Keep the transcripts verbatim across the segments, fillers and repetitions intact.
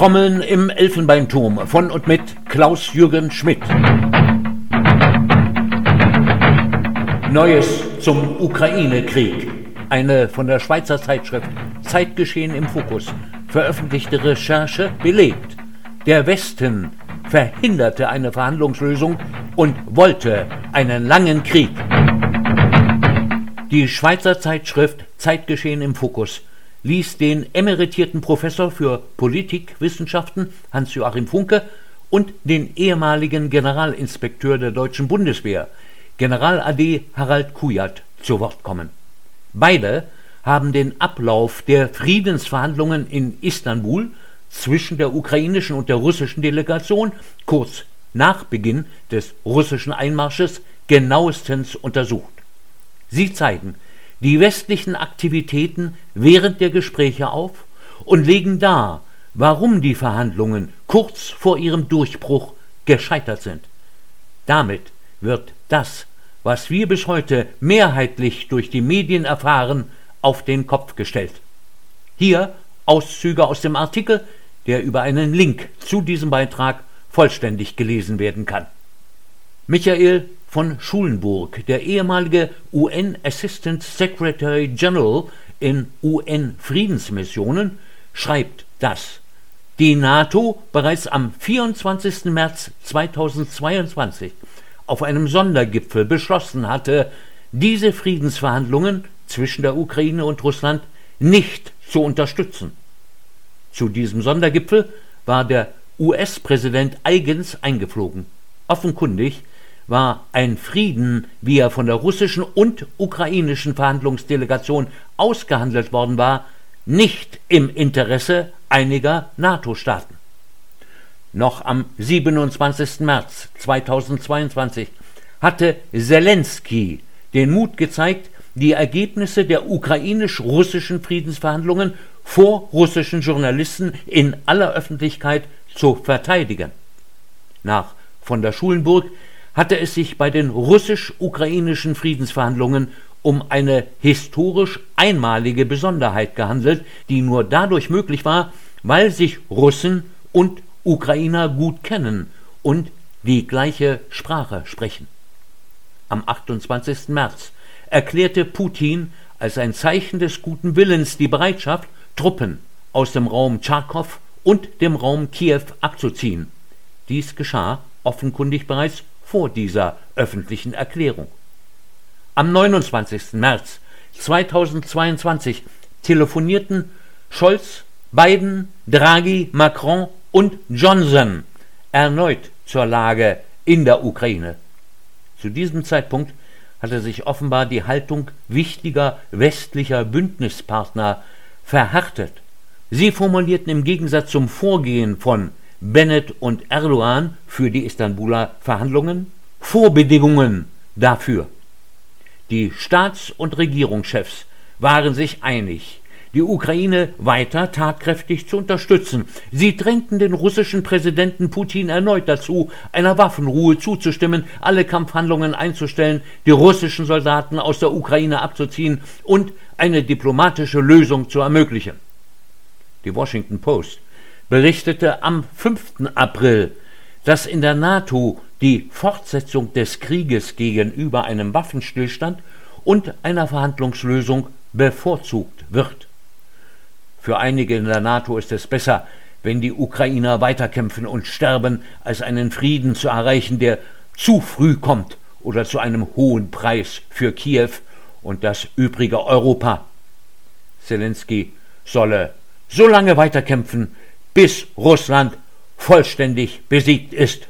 Trommeln im Elfenbeinturm von und mit Klaus-Jürgen Schmidt. Neues zum Ukraine-Krieg. Eine von der Schweizer Zeitschrift Zeitgeschehen im Fokus veröffentlichte Recherche belegt: Der Westen verhinderte eine Verhandlungslösung und wollte einen langen Krieg. Die Schweizer Zeitschrift Zeitgeschehen im Fokus ließ den emeritierten Professor für Politikwissenschaften Hans-Joachim Funke und den ehemaligen Generalinspekteur der deutschen Bundeswehr, General A D Harald Kujat, zu Wort kommen. Beide haben den Ablauf der Friedensverhandlungen in Istanbul zwischen der ukrainischen und der russischen Delegation kurz nach Beginn des russischen Einmarsches genauestens untersucht. Sie zeigen die westlichen Aktivitäten während der Gespräche auf und legen dar, warum die Verhandlungen kurz vor ihrem Durchbruch gescheitert sind. Damit wird das, was wir bis heute mehrheitlich durch die Medien erfahren, auf den Kopf gestellt. Hier Auszüge aus dem Artikel, der über einen Link zu diesem Beitrag vollständig gelesen werden kann. Michael von Schulenburg, der ehemalige U N Assistant Secretary General in U N-Friedensmissionen, schreibt, dass die NATO bereits am vierundzwanzigsten März zweitausendzweiundzwanzig auf einem Sondergipfel beschlossen hatte, diese Friedensverhandlungen zwischen der Ukraine und Russland nicht zu unterstützen. Zu diesem Sondergipfel war der U S-Präsident eigens eingeflogen. Offenkundig war ein Frieden, wie er von der russischen und ukrainischen Verhandlungsdelegation ausgehandelt worden war, nicht im Interesse einiger NATO-Staaten. Noch am siebenundzwanzigsten März zweitausendzweiundzwanzig hatte Selenskyj den Mut gezeigt, die Ergebnisse der ukrainisch-russischen Friedensverhandlungen vor russischen Journalisten in aller Öffentlichkeit zu verteidigen. Nach von der Schulenburg hatte es sich bei den russisch-ukrainischen Friedensverhandlungen um eine historisch einmalige Besonderheit gehandelt, die nur dadurch möglich war, weil sich Russen und Ukrainer gut kennen und die gleiche Sprache sprechen. Am achtundzwanzigsten März erklärte Putin als ein Zeichen des guten Willens die Bereitschaft, Truppen aus dem Raum Charkow und dem Raum Kiew abzuziehen. Dies geschah offenkundig bereits vor dieser öffentlichen Erklärung. Am neunundzwanzigsten März zweitausendzweiundzwanzig telefonierten Scholz, Biden, Draghi, Macron und Johnson erneut zur Lage in der Ukraine. Zu diesem Zeitpunkt hatte sich offenbar die Haltung wichtiger westlicher Bündnispartner verhärtet. Sie formulierten im Gegensatz zum Vorgehen von Bennett und Erdogan für die Istanbuler Verhandlungen Vorbedingungen dafür. Die Staats- und Regierungschefs waren sich einig, die Ukraine weiter tatkräftig zu unterstützen. Sie drängten den russischen Präsidenten Putin erneut dazu, einer Waffenruhe zuzustimmen, alle Kampfhandlungen einzustellen, die russischen Soldaten aus der Ukraine abzuziehen und eine diplomatische Lösung zu ermöglichen. Die Washington Post berichtete am fünften April, dass in der NATO die Fortsetzung des Krieges gegenüber einem Waffenstillstand und einer Verhandlungslösung bevorzugt wird. Für einige in der NATO ist es besser, wenn die Ukrainer weiterkämpfen und sterben, als einen Frieden zu erreichen, der zu früh kommt oder zu einem hohen Preis für Kiew und das übrige Europa. Selenskyj solle so lange weiterkämpfen, bis Russland vollständig besiegt ist.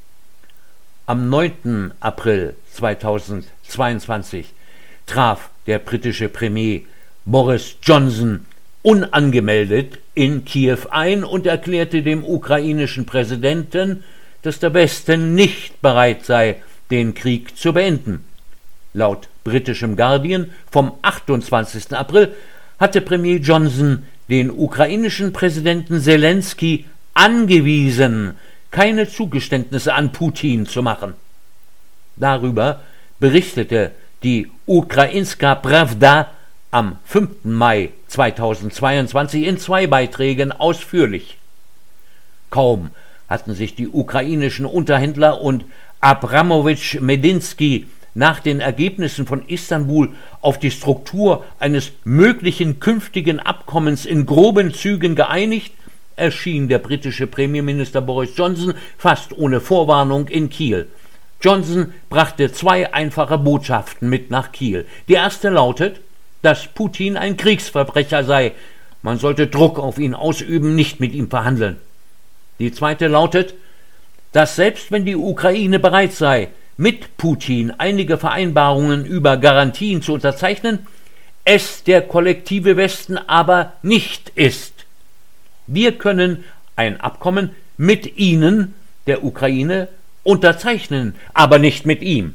Am neunten April zweitausendzweiundzwanzig traf der britische Premier Boris Johnson unangemeldet in Kiew ein und erklärte dem ukrainischen Präsidenten, dass der Westen nicht bereit sei, den Krieg zu beenden. Laut britischem Guardian vom achtundzwanzigsten April hatte Premier Johnson den ukrainischen Präsidenten Selenskyj angewiesen, keine Zugeständnisse an Putin zu machen. Darüber berichtete die Ukrainska Prawda am fünften Mai zweitausendzweiundzwanzig in zwei Beiträgen ausführlich. Kaum hatten sich die ukrainischen Unterhändler und Abramowitsch-Medinsky nach den Ergebnissen von Istanbul auf die Struktur eines möglichen künftigen Abkommens in groben Zügen geeinigt, erschien der britische Premierminister Boris Johnson fast ohne Vorwarnung in Kiel. Johnson brachte zwei einfache Botschaften mit nach Kiel. Die erste lautet, dass Putin ein Kriegsverbrecher sei. Man sollte Druck auf ihn ausüben, nicht mit ihm verhandeln. Die zweite lautet, dass selbst wenn die Ukraine bereit sei, mit Putin einige Vereinbarungen über Garantien zu unterzeichnen, es der kollektive Westen aber nicht ist. Wir können ein Abkommen mit Ihnen, der Ukraine, unterzeichnen, aber nicht mit ihm.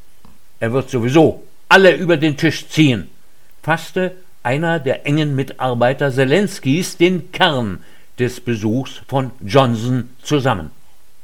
Er wird sowieso alle über den Tisch ziehen, fasste einer der engen Mitarbeiter Selenskys den Kern des Besuchs von Johnson zusammen.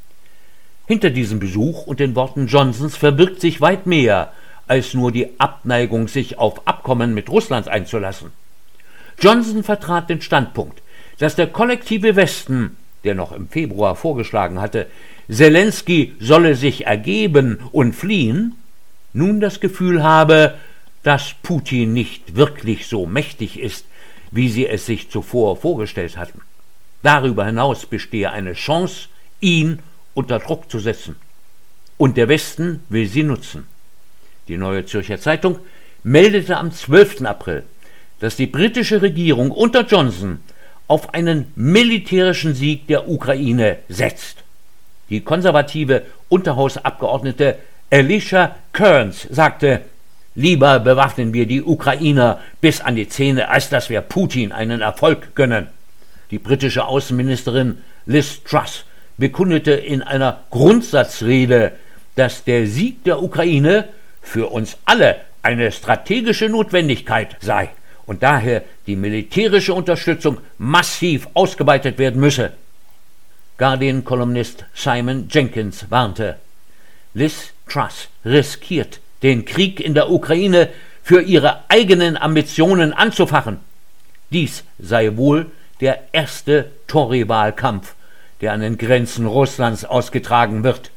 Hinter diesem Besuch und den Worten Johnsons verbirgt sich weit mehr als nur die Abneigung, sich auf Abkommen mit Russland einzulassen. Johnson vertrat den Standpunkt, dass der kollektive Westen, der noch im Februar vorgeschlagen hatte, Selensky solle sich ergeben und fliehen, nun das Gefühl habe, dass Putin nicht wirklich so mächtig ist, wie sie es sich zuvor vorgestellt hatten. Darüber hinaus bestehe eine Chance, ihn unter Druck zu setzen. Und der Westen will sie nutzen. Die Neue Zürcher Zeitung meldete am zwölften April, dass die britische Regierung unter Johnson auf einen militärischen Sieg der Ukraine setzt. Die konservative Unterhausabgeordnete Alicia Kearns sagte, lieber bewaffnen wir die Ukrainer bis an die Zähne, als dass wir Putin einen Erfolg gönnen. Die britische Außenministerin Liz Truss bekundete in einer Grundsatzrede, dass der Sieg der Ukraine für uns alle eine strategische Notwendigkeit sei und daher die militärische Unterstützung massiv ausgeweitet werden müsse. Guardian-Kolumnist Simon Jenkins warnte, Liz Truss riskiert, den Krieg in der Ukraine für ihre eigenen Ambitionen anzufachen. Dies sei wohl der erste Tory-Wahlkampf, der an den Grenzen Russlands ausgetragen wird.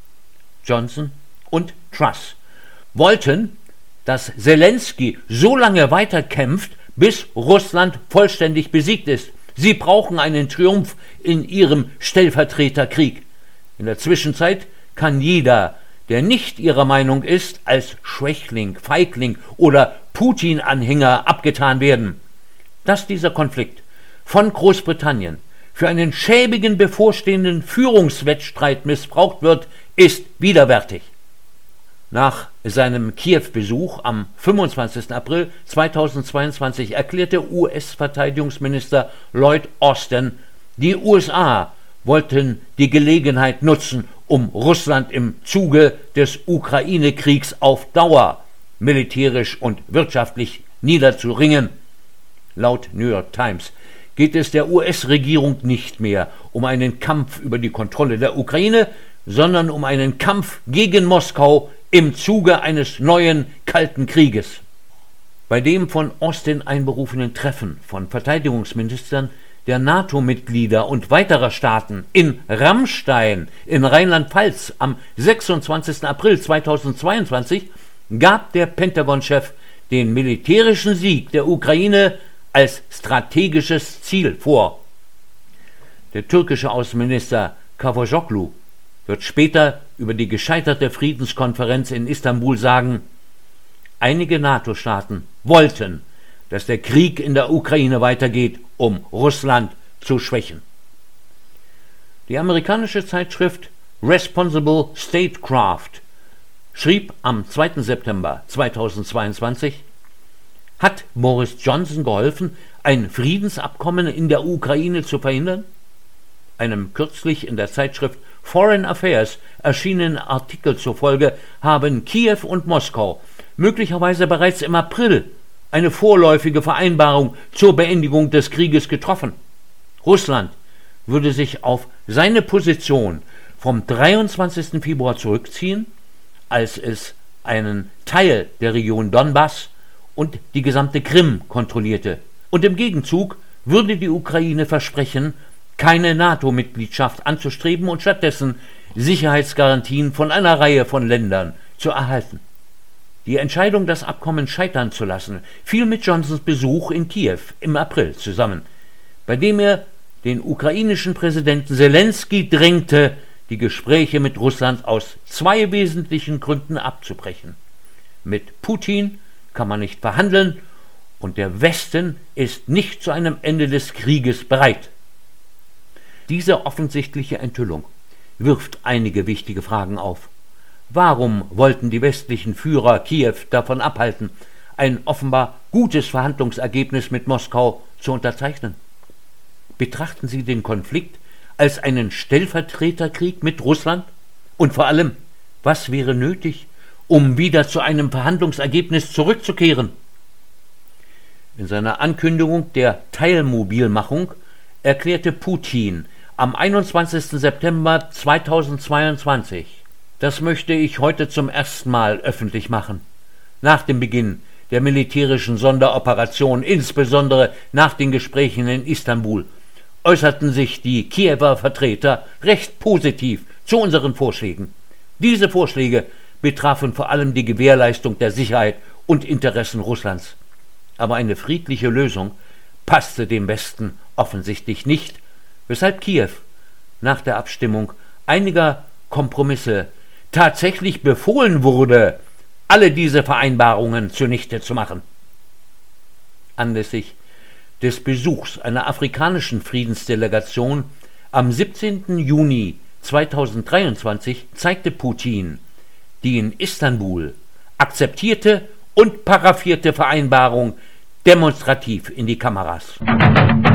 Johnson und Truss wollten, dass Selensky so lange weiterkämpft, bis Russland vollständig besiegt ist. Sie brauchen einen Triumph in ihrem Stellvertreterkrieg. In der Zwischenzeit kann jeder, der nicht ihrer Meinung ist, als Schwächling, Feigling oder Putin-Anhänger abgetan werden. Dass dieser Konflikt von Großbritannien für einen schäbigen bevorstehenden Führungswettstreit missbraucht wird, ist widerwärtig. Nach seinem Kiew-Besuch am fünfundzwanzigsten April zweitausendzweiundzwanzig erklärte U S-Verteidigungsminister Lloyd Austin, die U S A wollten die Gelegenheit nutzen, um Russland im Zuge des Ukraine-Kriegs auf Dauer militärisch und wirtschaftlich niederzuringen. Laut New York Times geht es der U S-Regierung nicht mehr um einen Kampf über die Kontrolle der Ukraine, sondern um einen Kampf gegen Moskau im Zuge eines neuen Kalten Krieges. Bei dem von Austin einberufenen Treffen von Verteidigungsministern der NATO-Mitglieder und weiterer Staaten in Ramstein in Rheinland-Pfalz am sechsundzwanzigsten April zweitausendzweiundzwanzig gab der Pentagon-Chef den militärischen Sieg der Ukraine als strategisches Ziel vor. Der türkische Außenminister Cavusoglu wird später über die gescheiterte Friedenskonferenz in Istanbul sagen, einige NATO-Staaten wollten, dass der Krieg in der Ukraine weitergeht, um Russland zu schwächen. Die amerikanische Zeitschrift Responsible Statecraft schrieb am zweiten September zweitausendzweiundzwanzig, hat Boris Johnson geholfen, ein Friedensabkommen in der Ukraine zu verhindern? Einem kürzlich in der Zeitschrift Foreign Affairs erschienenen Artikel zufolge haben Kiew und Moskau möglicherweise bereits im April eine vorläufige Vereinbarung zur Beendigung des Krieges getroffen. Russland würde sich auf seine Position vom dreiundzwanzigsten Februar zurückziehen, als es einen Teil der Region Donbass und die gesamte Krim kontrollierte. Und im Gegenzug würde die Ukraine versprechen, keine NATO-Mitgliedschaft anzustreben und stattdessen Sicherheitsgarantien von einer Reihe von Ländern zu erhalten. Die Entscheidung, das Abkommen scheitern zu lassen, fiel mit Johnsons Besuch in Kiew im April zusammen, bei dem er den ukrainischen Präsidenten Selenskyj drängte, die Gespräche mit Russland aus zwei wesentlichen Gründen abzubrechen. Mit Putin kann man nicht verhandeln und der Westen ist nicht zu einem Ende des Krieges bereit. Diese offensichtliche Enthüllung wirft einige wichtige Fragen auf. Warum wollten die westlichen Führer Kiew davon abhalten, ein offenbar gutes Verhandlungsergebnis mit Moskau zu unterzeichnen? Betrachten Sie den Konflikt als einen Stellvertreterkrieg mit Russland? Und vor allem, was wäre nötig, um wieder zu einem Verhandlungsergebnis zurückzukehren? In seiner Ankündigung der Teilmobilmachung erklärte Putin am einundzwanzigsten September zweitausendzweiundzwanzig: Das möchte ich heute zum ersten Mal öffentlich machen. Nach dem Beginn der militärischen Sonderoperation, insbesondere nach den Gesprächen in Istanbul, äußerten sich die Kiewer Vertreter recht positiv zu unseren Vorschlägen. Diese Vorschläge betrafen vor allem die Gewährleistung der Sicherheit und Interessen Russlands. Aber eine friedliche Lösung passte dem Westen offensichtlich nicht, weshalb Kiew nach der Abstimmung einiger Kompromisse tatsächlich befohlen wurde, alle diese Vereinbarungen zunichte zu machen. Anlässlich des Besuchs einer afrikanischen Friedensdelegation am siebzehnten Juni zweitausenddreiundzwanzig zeigte Putin die in Istanbul akzeptierte und paraphierte Vereinbarung demonstrativ in die Kameras.